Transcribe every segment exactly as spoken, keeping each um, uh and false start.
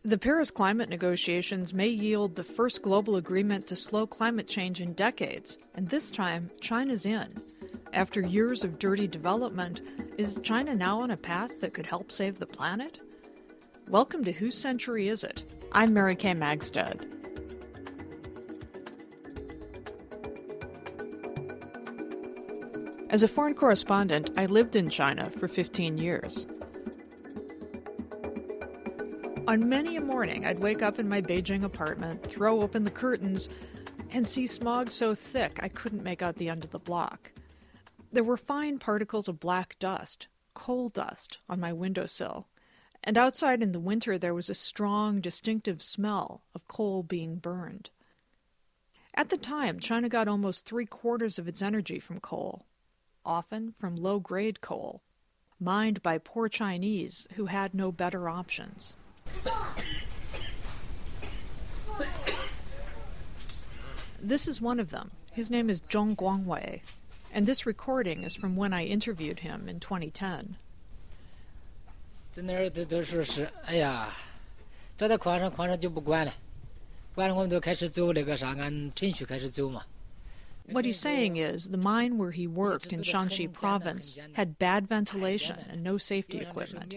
The Paris climate negotiations may yield the first global agreement to slow climate change in decades, and this time, China's in. After years of dirty development, is China now on a path that could help save the planet? Welcome to Whose Century Is It? I'm Mary Kay Magstad. As a foreign correspondent, I lived in China for fifteen years. On many a morning, I'd wake up in my Beijing apartment, throw open the curtains, and see smog so thick I couldn't make out the end of the block. There were fine particles of black dust, coal dust, on my windowsill, and outside in the winter there was a strong, distinctive smell of coal being burned. At the time, China got almost three-quarters of its energy from coal, often from low-grade coal, mined by poor Chinese who had no better options. This is one of them. His name is Zhong Guangwei, and this recording is from when I interviewed him in twenty ten. 在那儿都都说是，哎呀，走到矿上，矿上就不管了，管了我们都开始走那个啥，按程序开始走嘛。 What he's saying is the mine where he worked in Shanxi province had bad ventilation and no safety equipment.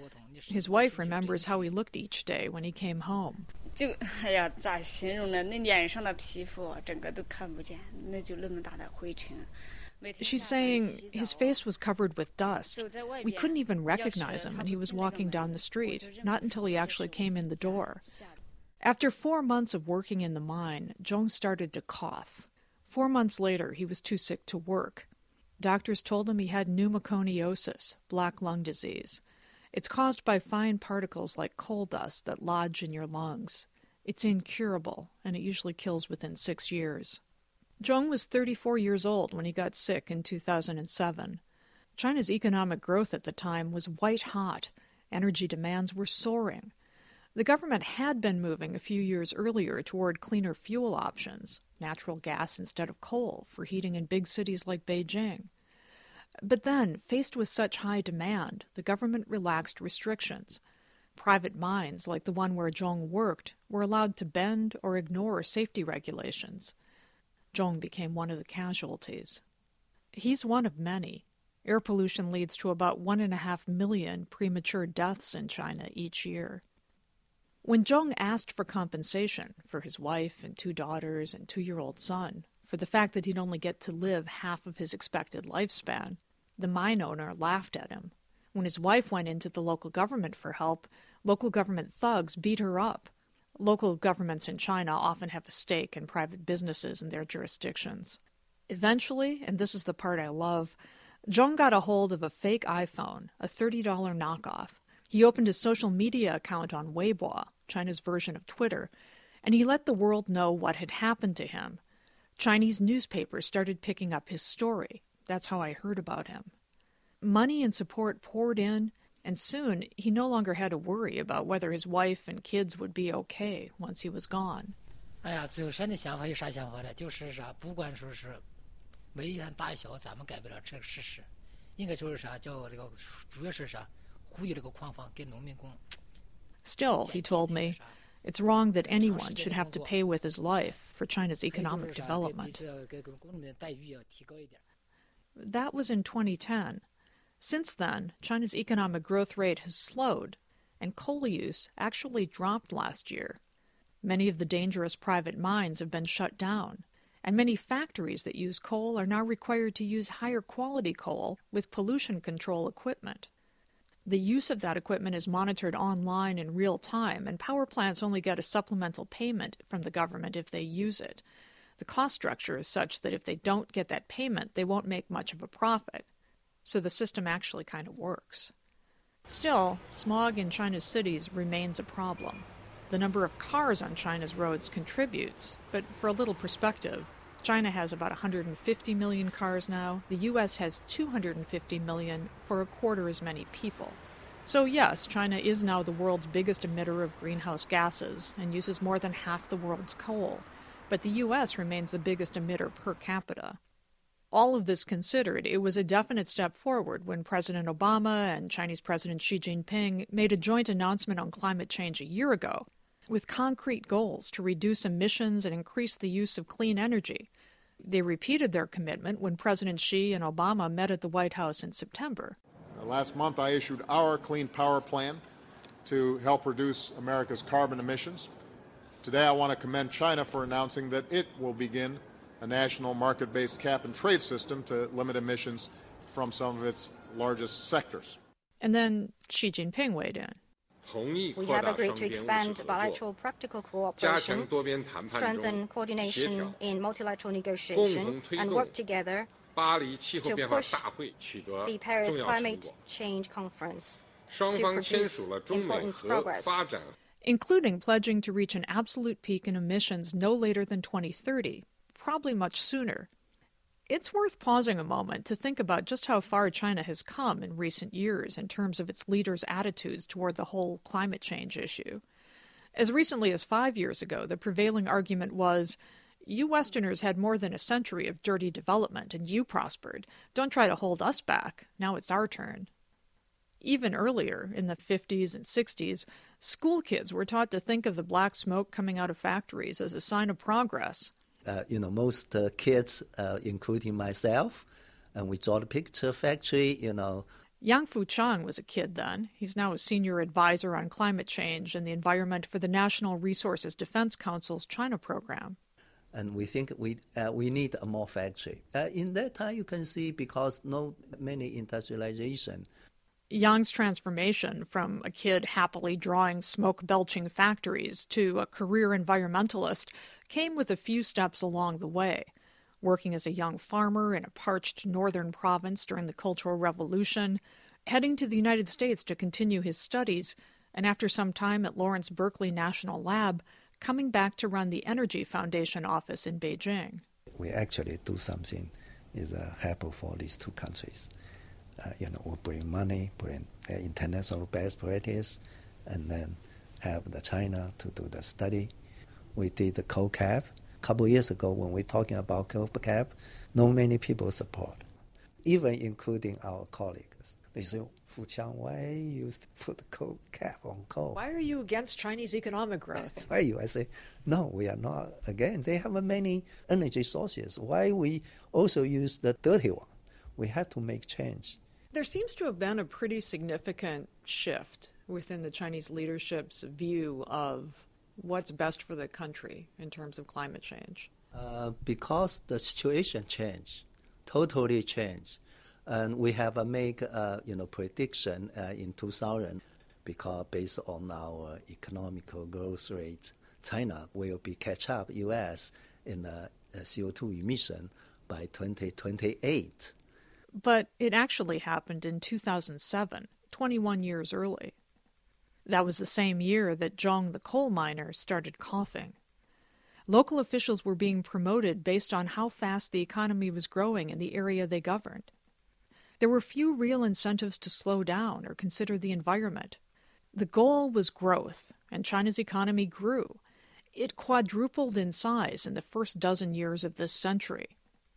His wife remembers how he looked each day when he came home. 就哎呀，咋形容呢？那脸上的皮肤整个都看不见，那就那么大的灰尘。 She's saying his face was covered with dust. We couldn't even recognize him when he was walking down the street, not until he actually came in the door. After four months of working in the mine, Zhong started to cough. Four months later, he was too sick to work. Doctors told him he had pneumoconiosis, black lung disease. It's caused by fine particles like coal dust that lodge in your lungs. It's incurable, and it usually kills within six years. Zhong was thirty-four years old when he got sick in two thousand seven. China's economic growth at the time was white-hot. Energy demands were soaring. The government had been moving a few years earlier toward cleaner fuel options, natural gas instead of coal, for heating in big cities like Beijing. But then, faced with such high demand, the government relaxed restrictions. Private mines, like the one where Zhong worked, were allowed to bend or ignore safety regulations. Zhong became one of the casualties. He's one of many. Air pollution leads to about one and a half million premature deaths in China each year. When Zhong asked for compensation for his wife and two daughters and two-year-old son, for the fact that he'd only get to live half of his expected lifespan, the mine owner laughed at him. When his wife went into the local government for help, local government thugs beat her up. Local governments in China often have a stake in private businesses in their jurisdictions. Eventually, and this is the part I love, Zhong got a hold of a fake iPhone, a thirty dollars knockoff. He opened a social media account on Weibo, China's version of Twitter, and he let the world know what had happened to him. Chinese newspapers started picking up his story. That's how I heard about him. Money and support poured in, and soon he no longer had to worry about whether his wife and kids would be okay once he was gone. 哎呀，最后谁的想法有啥想法呢？就是啥，不管说是危险大小，咱们改不了这个事实。应该就是啥，叫这个主要是啥，呼吁这个矿房给农民工。 Still, he told me, it's wrong that anyone should have to pay with his life for China's economic development. That was in twenty ten. Since then, China's economic growth rate has slowed, and coal use actually dropped last year. Many of the dangerous private mines have been shut down, and many factories that use coal are now required to use higher quality coal with pollution control equipment. The use of that equipment is monitored online in real time, and power plants only get a supplemental payment from the government if they use it. The cost structure is such that if they don't get that payment, they won't make much of a profit. So the system actually kind of works. Still, smog in China's cities remains a problem. The number of cars on China's roads contributes, but for a little perspective, China has about one hundred fifty million cars now. The U S has two hundred fifty million for a quarter as many people. So yes, China is now the world's biggest emitter of greenhouse gases and uses more than half the world's coal. But the U S remains the biggest emitter per capita. All of this considered, it was a definite step forward when President Obama and Chinese President Xi Jinping made a joint announcement on climate change a year ago, with concrete goals to reduce emissions and increase the use of clean energy. They repeated their commitment when President Xi and Obama met at the White House in September. Last month, I issued our Clean Power Plan to help reduce America's carbon emissions. Today, I want to commend China for announcing that it will begin a national market-based cap-and-trade system to limit emissions from some of its largest sectors. And then Xi Jinping weighed in. We have agreed to expand bilateral practical cooperation, strengthen coordination in multilateral negotiation, and work together to push the Paris Climate Change Conference to produce important progress, including pledging to reach an absolute peak in emissions no later than twenty thirty, probably much sooner. It's worth pausing a moment to think about just how far China has come in recent years in terms of its leaders' attitudes toward the whole climate change issue. As recently as five years ago, the prevailing argument was, you Westerners had more than a century of dirty development and you prospered. Don't try to hold us back. Now it's our turn. Even earlier, in the fifties and sixties, school kids were taught to think of the black smoke coming out of factories as a sign of progress. Uh, you know, most uh, kids, uh, including myself, and we draw the picture factory, you know. Yang Fuchang was a kid then. He's now a senior advisor on climate change and the environment for the National Resources Defense Council's China program. And we think we uh, we need a more factory. Uh, in that time, you can see, because no many industrialization. Yang's transformation from a kid happily drawing smoke-belching factories to a career environmentalist came with a few steps along the way. Working as a young farmer in a parched northern province during the Cultural Revolution, heading to the United States to continue his studies, and after some time at Lawrence Berkeley National Lab, coming back to run the Energy Foundation office in Beijing. We actually do something is uh, helpful for these two countries. Uh, you know, we bring money, bring uh, international best practice, and then have the China to do the study. We did the coal cap. A couple of years ago, when we're talking about coal cap, not many people support, even including our colleagues. They say, Fuchang, why you put the coal cap on coal? Why are you against Chinese economic growth? Why you? I say, no, we are not. Again, they have many energy sources. Why we also use the dirty one? We have to make change. There seems to have been a pretty significant shift within the Chinese leadership's view of what's best for the country in terms of climate change. Uh, because the situation changed, totally changed. And we have a make uh, you know prediction uh, in two thousand, because based on our economical growth rate, China will be catch up U S in the uh, C O two emission by twenty twenty-eight. But it actually happened in two thousand seven, twenty-one years early. That was the same year that Zhong the coal miner started coughing. Local officials were being promoted based on how fast the economy was growing in the area they governed. There were few real incentives to slow down or consider the environment. The goal was growth, and China's economy grew. It quadrupled in size in the first dozen years of this century.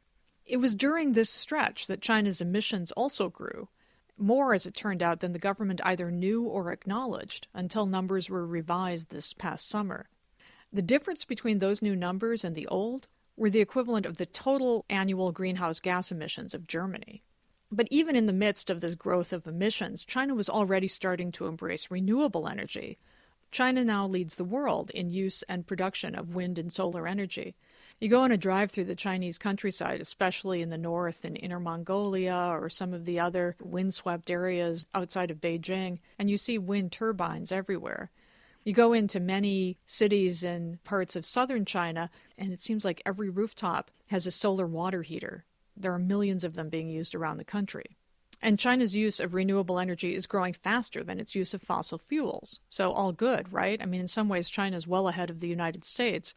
It was during this stretch that China's emissions also grew, more, as it turned out, than the government either knew or acknowledged until numbers were revised this past summer. The difference between those new numbers and the old were the equivalent of the total annual greenhouse gas emissions of Germany. But even in the midst of this growth of emissions, China was already starting to embrace renewable energy. China now leads the world in use and production of wind and solar energy. You go on a drive through the Chinese countryside, especially in the north in Inner Mongolia or some of the other windswept areas outside of Beijing, and you see wind turbines everywhere. You go into many cities in parts of southern China, and it seems like every rooftop has a solar water heater. There are millions of them being used around the country. And China's use of renewable energy is growing faster than its use of fossil fuels. So all good, right? I mean, in some ways, China's well ahead of the United States.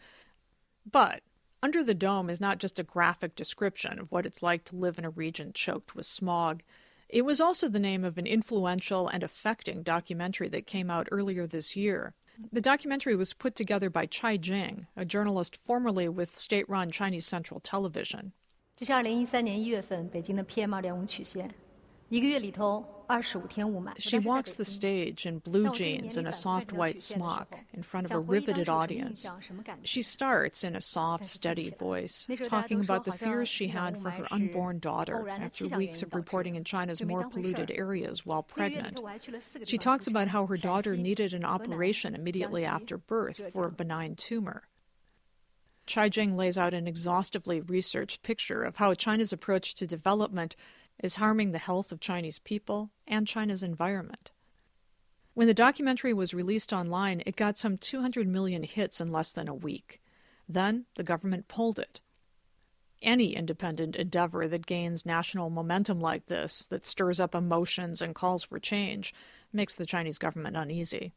But under the dome is not just a graphic description of what it's like to live in a region choked with smog. It was also the name of an influential and affecting documentary that came out earlier this year. The documentary was put together by Chai Jing, a journalist formerly with state-run Chinese Central Television. 这是二零一三年一月份北京的 P M 二点五曲线，一个月里头二十五天雾霾。 She walks the stage in blue jeans and a soft white smock in front of a riveted audience. She starts in a soft, steady voice, talking about the fears she had for her unborn daughter after weeks of reporting in China's more polluted areas while pregnant. She talks about how her daughter needed an operation immediately after birth for a benign tumor. Chai Jing lays out an exhaustively researched picture of how China's approach to development is harming the health of Chinese people and China's environment. When the documentary was released online, it got some two hundred million hits in less than a week. Then the government pulled it. Any independent endeavor that gains national momentum like this, that stirs up emotions and calls for change, makes the Chinese government uneasy.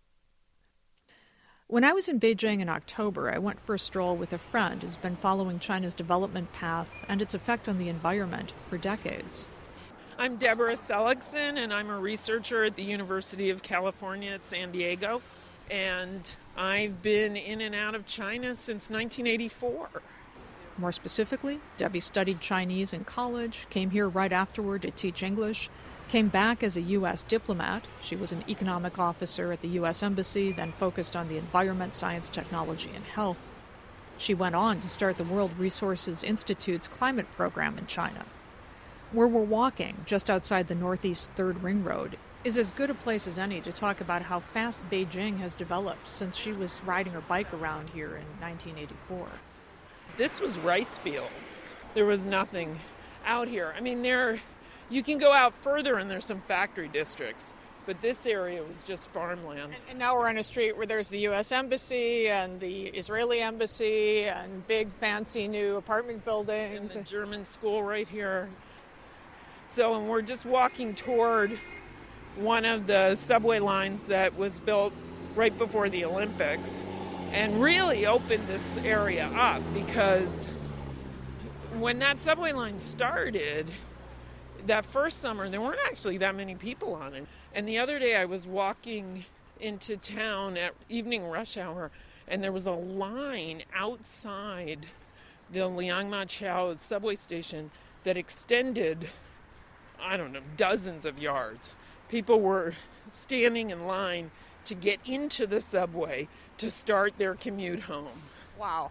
When I was in Beijing in October, I went for a stroll with a friend who's been following China's development path and its effect on the environment for decades. I'm Deborah Seligson, and I'm a researcher at the University of California at San Diego. And I've been in and out of China since nineteen eighty-four. More specifically, Debbie studied Chinese in college, came here right afterward to teach English, came back as a U S diplomat. She was an economic officer at the U S Embassy, then focused on the environment, science, technology, and health. She went on to start the World Resources Institute's climate program in China. Where we're walking, just outside the northeast Third Ring Road, is as good a place as any to talk about how fast Beijing has developed since she was riding her bike around here in nineteen eighty-four. This was rice fields. There was nothing out here. I mean, there, you can go out further and there's some factory districts, but this area was just farmland. And, and now we're on a street where there's the U S Embassy and the Israeli Embassy and big fancy new apartment buildings. And the German school right here. So, and we're just walking toward one of the subway lines that was built right before the Olympics and really opened this area up, because when that subway line started, that first summer, there weren't actually that many people on it. And the other day I was walking into town at evening rush hour, and there was a line outside the Liangma Chao subway station that extended, I don't know, dozens of yards. People were standing in line to get into the subway to start their commute home. Wow.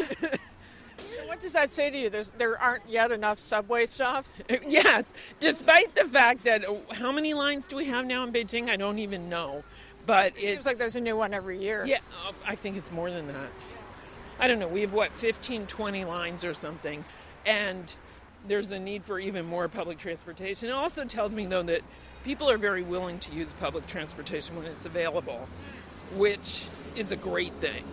What does that say to you? There's, there aren't yet enough subway stops? Yes, despite the fact that, how many lines do we have now in Beijing? I don't even know. But it seems like there's a new one every year. Yeah, I think it's more than that. I don't know, we have, what, fifteen, twenty lines or something. And there's a need for even more public transportation. It also tells me, though, that people are very willing to use public transportation when it's available, which is a great thing.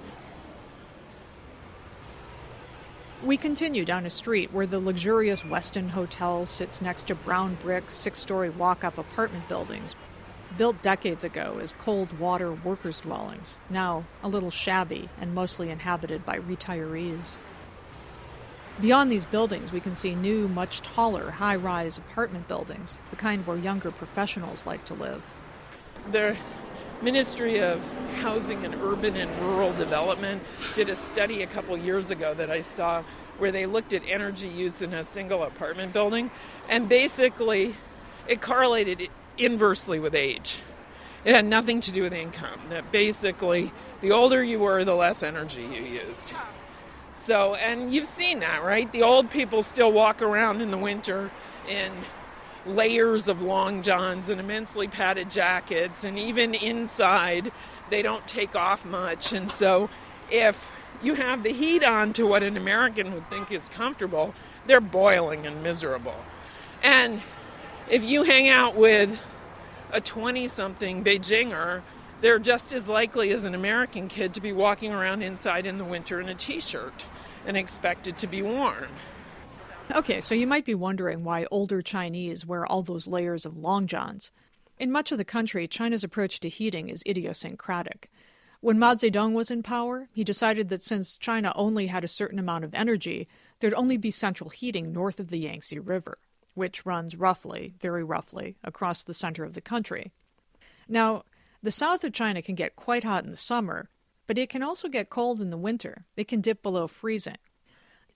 We continue down a street where the luxurious Westin Hotel sits next to brown brick, six-story walk-up apartment buildings, built decades ago as cold water workers' dwellings, now a little shabby and mostly inhabited by retirees. Beyond these buildings, we can see new, much taller, high-rise apartment buildings, the kind where younger professionals like to live. The Ministry of Housing and Urban and Rural Development did a study a couple years ago that I saw where they looked at energy use in a single apartment building, and basically it correlated inversely with age. It had nothing to do with income. That basically, the older you were, the less energy you used. So, and you've seen that, right? The old people still walk around in the winter in layers of long johns and immensely padded jackets, and even inside they don't take off much. And so if you have the heat on to what an American would think is comfortable, they're boiling and miserable. And if you hang out with a twenty-something Beijinger, they're just as likely as an American kid to be walking around inside in the winter in a t-shirt and expected to be warm. Okay, so you might be wondering why older Chinese wear all those layers of long johns. In much of the country, China's approach to heating is idiosyncratic. When Mao Zedong was in power, he decided that since China only had a certain amount of energy, there'd only be central heating north of the Yangtze River, which runs roughly, very roughly, across the center of the country. Now, the south of China can get quite hot in the summer, but it can also get cold in the winter. It can dip below freezing.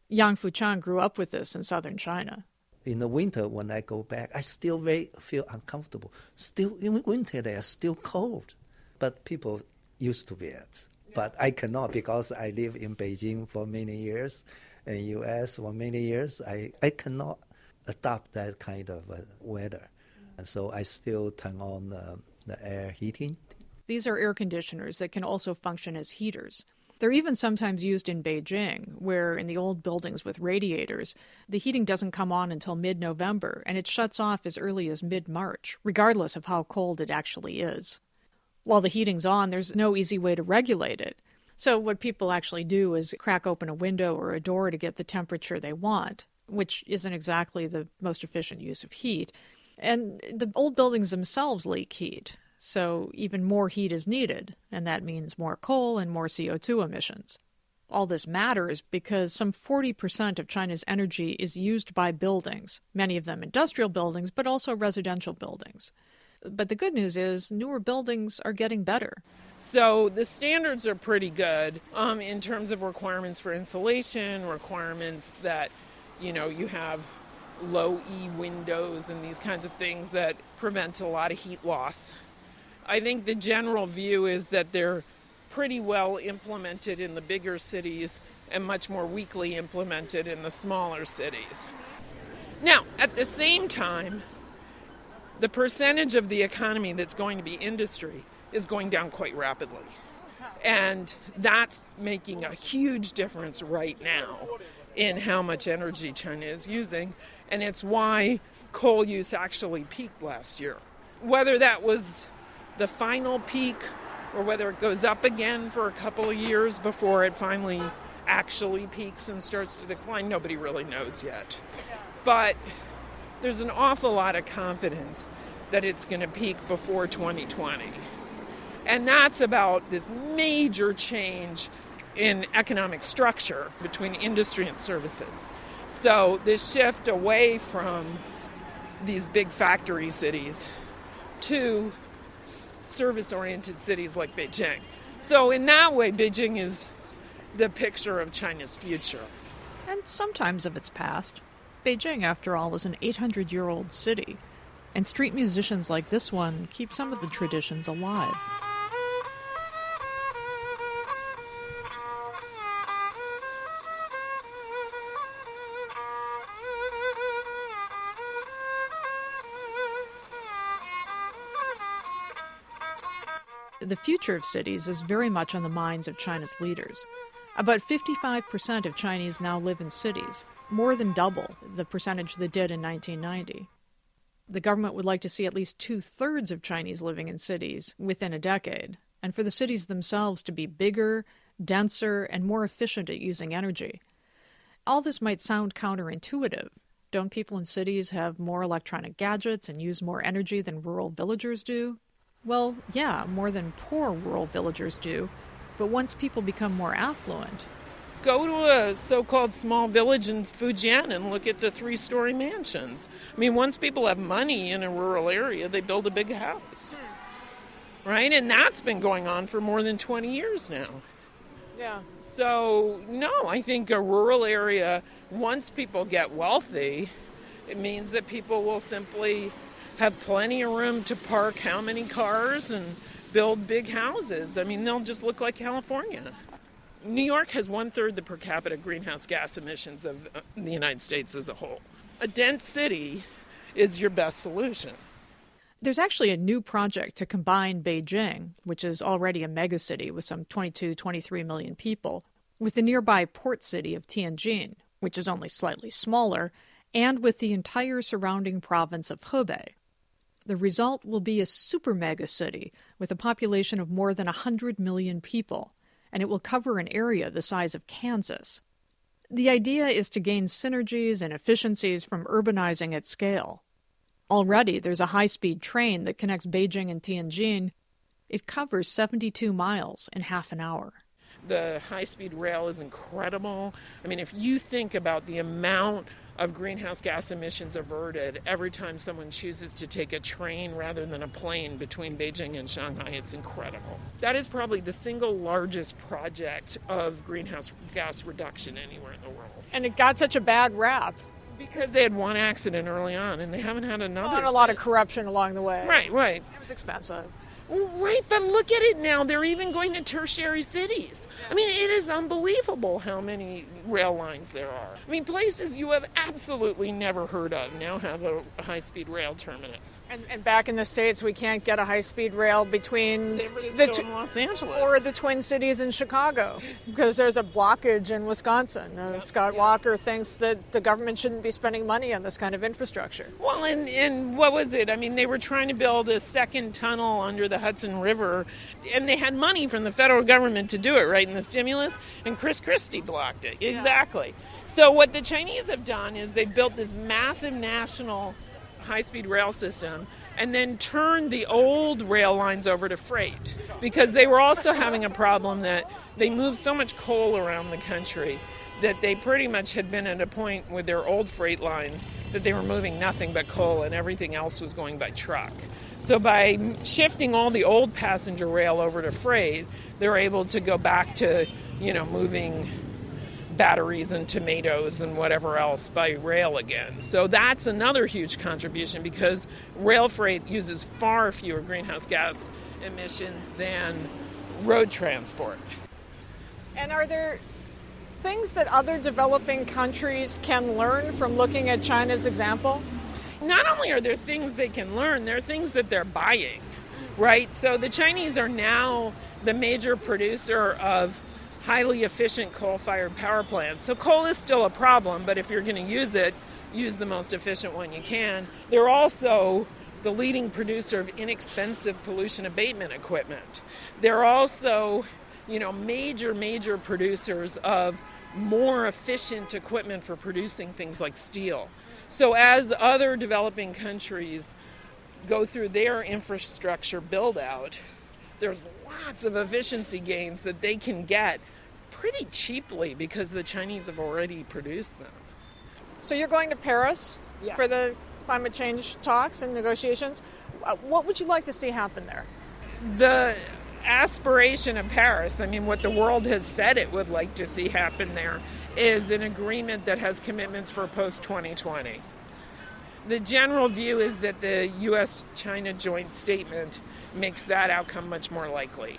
Yang Fuchang grew up with this in southern China. In the winter, when I go back, I still very feel uncomfortable. Still, in winter, they are still cold. But people used to be it. But I cannot because I live in Beijing for many years, in U S for many years. I, I cannot adopt that kind of uh, weather. And so I still turn on uh, the air heating. These are air conditioners that can also function as heaters. They're even sometimes used in Beijing, where in the old buildings with radiators, the heating doesn't come on until mid-November, and it shuts off as early as mid-March, regardless of how cold it actually is. While the heating's on, there's no easy way to regulate it. So what people actually do is crack open a window or a door to get the temperature they want, which isn't exactly the most efficient use of heat. And the old buildings themselves leak heat. So even more heat is needed, and that means more coal and more C O two emissions. All this matters because some forty percent of China's energy is used by buildings, many of them industrial buildings, but also residential buildings. But the good news is newer buildings are getting better. So the standards are pretty good um, in terms of requirements for insulation, requirements that, you know, you have low E windows and these kinds of things that prevent a lot of heat loss. I think the general view is that they're pretty well implemented in the bigger cities and much more weakly implemented in the smaller cities. Now, at the same time, the percentage of the economy that's going to be industry is going down quite rapidly. And that's making a huge difference right now in how much energy China is using. And it's why coal use actually peaked last year. Whether that was the final peak or whether it goes up again for a couple of years before it finally actually peaks and starts to decline, nobody really knows yet. But there's an awful lot of confidence that it's going to peak before twenty twenty. And that's about this major change in economic structure between industry and services. So this shift away from these big factory cities to service-oriented cities like Beijing. So in that way, Beijing is the picture of China's future. And sometimes of its past. Beijing, after all, is an eight hundred year old city, and street musicians like this one keep some of the traditions alive. The future of cities is very much on the minds of China's leaders. About fifty-five percent of Chinese now live in cities, more than double the percentage that did in nineteen ninety. The government would like to see at least two-thirds of Chinese living in cities within a decade, and for the cities themselves to be bigger, denser, and more efficient at using energy. All this might sound counterintuitive. Don't people in cities have more electronic gadgets and use more energy than rural villagers do? Well, yeah, more than poor rural villagers do, but once people become more affluent... Go to a so-called small village in Fujian and look at the three-story mansions. I mean, once people have money in a rural area, they build a big house, right? And that's been going on for more than twenty years now. Yeah. So, no, I think a rural area, once people get wealthy, it means that people will simply have plenty of room to park how many cars and build big houses. I mean, they'll just look like California. New York has one-third the per capita greenhouse gas emissions of the United States as a whole. A dense city is your best solution. There's actually a new project to combine Beijing, which is already a megacity with some twenty-two, twenty-three million people, with the nearby port city of Tianjin, which is only slightly smaller, and with the entire surrounding province of Hebei. The result will be a super mega city with a population of more than one hundred million people, and it will cover an area the size of Kansas. The idea is to gain synergies and efficiencies from urbanizing at scale. Already, there's a high-speed train that connects Beijing and Tianjin. It covers seventy-two miles in half an hour. The high-speed rail is incredible. I mean, if you think about the amount of greenhouse gas emissions averted every time someone chooses to take a train rather than a plane between Beijing and Shanghai, it's incredible. That is probably the single largest project of greenhouse gas reduction anywhere in the world. And it got such a bad rap. Because they had one accident early on, and they haven't had another. Well, and a lot of corruption along the way. Right, right. It was expensive. Right, but look at it now. They're even going to tertiary cities. I mean, it is unbelievable how many rail lines there are. I mean, places you have absolutely never heard of now have a high-speed rail terminus. And, and back in the States, we can't get a high-speed rail between San Francisco the tw- and Los Angeles. Or the Twin Cities in Chicago, because there's a blockage in Wisconsin. Uh, yep, Scott yep. Walker thinks that the government shouldn't be spending money on this kind of infrastructure. Well, and, and what was it? I mean, they were trying to build a second tunnel under the Hudson River, and they had money from the federal government to do it, right, in the stimulus, and Chris Christie blocked it. Exactly. Yeah. So what the Chinese have done is they've built this massive national high-speed rail system and then turned the old rail lines over to freight, because they were also having a problem that they moved so much coal around the country that they pretty much had been at a point with their old freight lines that they were moving nothing but coal and everything else was going by truck. So by shifting all the old passenger rail over to freight, they're able to go back to, you know, moving batteries and tomatoes and whatever else by rail again. So that's another huge contribution, because rail freight uses far fewer greenhouse gas emissions than road transport. And are there things that other developing countries can learn from looking at China's example? Not only are there things they can learn, there are things that they're buying, right? So the Chinese are now the major producer of highly efficient coal-fired power plants. So coal is still a problem, but if you're going to use it, use the most efficient one you can. They're also the leading producer of inexpensive pollution abatement equipment. They're also, you know, major, major producers of more efficient equipment for producing things like steel. So as other developing countries go through their infrastructure build-out, there's lots of efficiency gains that they can get pretty cheaply because the Chinese have already produced them. So you're going to Paris yeah. for the climate change talks and negotiations. What would you like to see happen there? The aspiration of Paris, I mean, what the world has said it would like to see happen there, is an agreement that has commitments for post twenty twenty. The general view is that the U S China joint statement makes that outcome much more likely.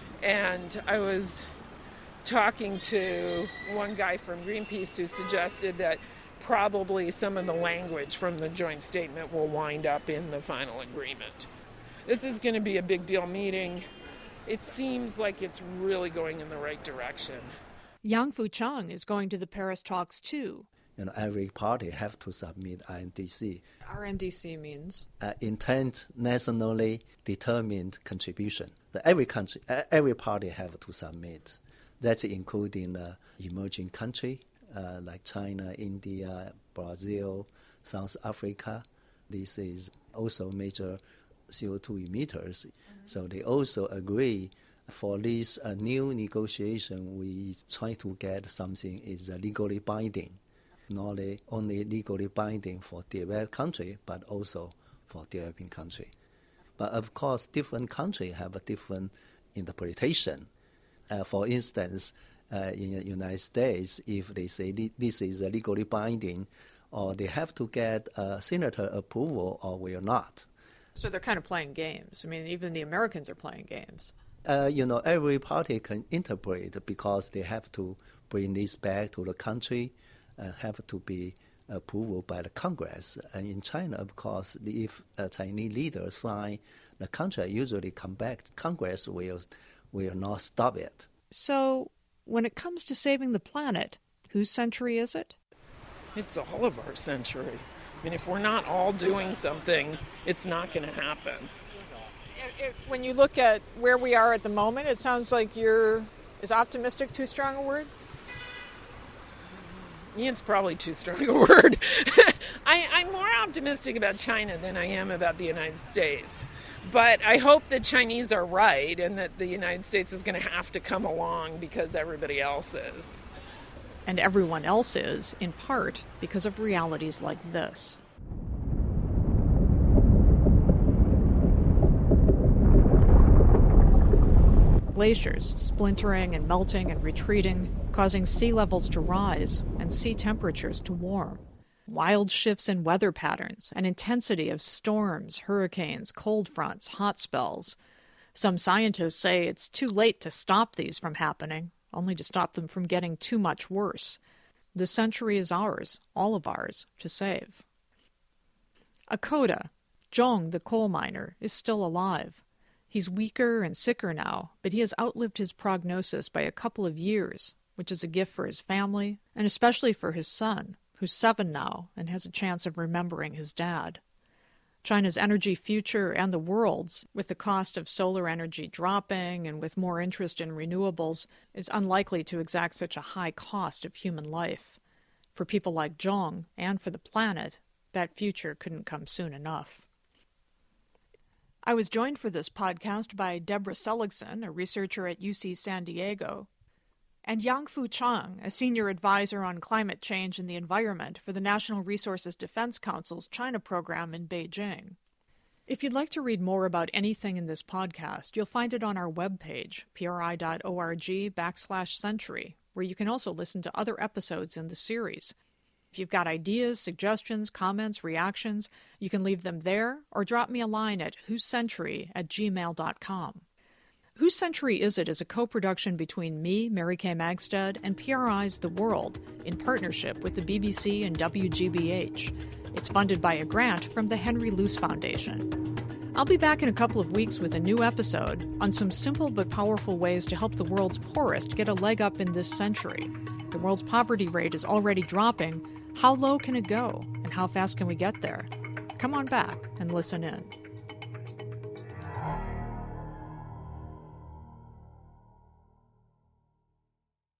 And I was talking to one guy from Greenpeace who suggested that probably some of the language from the joint statement will wind up in the final agreement. This is going to be a big deal meeting. It seems like it's really going in the right direction. Yang Fucheng is going to the Paris talks too. You know, every party have to submit R N D C. R N D C means? Uh, intent nationally determined contribution. The every country, uh, every party have to submit. That's including the emerging country uh, like China, India, Brazil, South Africa. This is also major C O two emitters. Mm-hmm. So they also agree for this uh, new negotiation, we try to get something is uh, legally binding. Not only legally binding for developed country, but also for developing country. But of course, different countries have a different interpretation. Uh, for instance, uh, in the United States, if they say li- this is legally binding, or they have to get uh, senator approval, or will not. So they're kind of playing games. I mean, even the Americans are playing games. Uh, you know, every party can interpret because they have to bring this back to the country. Uh, have to be approved by the Congress. And in China, of course, if a Chinese leader sign the contract, usually come back, Congress will will not stop it. So when it comes to saving the planet, whose century is it? It's all of our century. I mean, if we're not all doing something, it's not going to happen. If, when you look at where we are at the moment, it sounds like you're, is optimistic too strong a word? It's probably too strong a word. I, I'm more optimistic about China than I am about the United States. But I hope the Chinese are right and that the United States is going to have to come along because everybody else is. And everyone else is, in part, because of realities like this. Glaciers splintering and melting and retreating, causing sea levels to rise and sea temperatures to warm. Wild shifts in weather patterns and intensity of storms, hurricanes, cold fronts, hot spells. Some scientists say it's too late to stop these from happening, only to stop them from getting too much worse. This century is ours, all of ours, to save. Akoda, Zhong the coal miner, is still alive. He's weaker and sicker now, but he has outlived his prognosis by a couple of years, which is a gift for his family, and especially for his son, who's seven now and has a chance of remembering his dad. China's energy future and the world's, with the cost of solar energy dropping and with more interest in renewables, is unlikely to exact such a high cost of human life. For people like Zhong, and for the planet, that future couldn't come soon enough. I was joined for this podcast by Deborah Seligson, a researcher at U C San Diego, and Yang-Fu Chang, a senior advisor on climate change and the environment for the National Resources Defense Council's China program in Beijing. If you'd like to read more about anything in this podcast, you'll find it on our webpage, pri.org backslash century, where you can also listen to other episodes in the series. If you've got ideas, suggestions, comments, reactions, you can leave them there or drop me a line at whosecentury at gmail dot com. Whose Century Is It is a co-production between me, Mary Kay Magstead, and P R I's The World in partnership with the B B C and W G B H. It's funded by a grant from the Henry Luce Foundation. I'll be back in a couple of weeks with a new episode on some simple but powerful ways to help the world's poorest get a leg up in this century. The world's poverty rate is already dropping. How low can it go, and how fast can we get there? Come on back and listen in.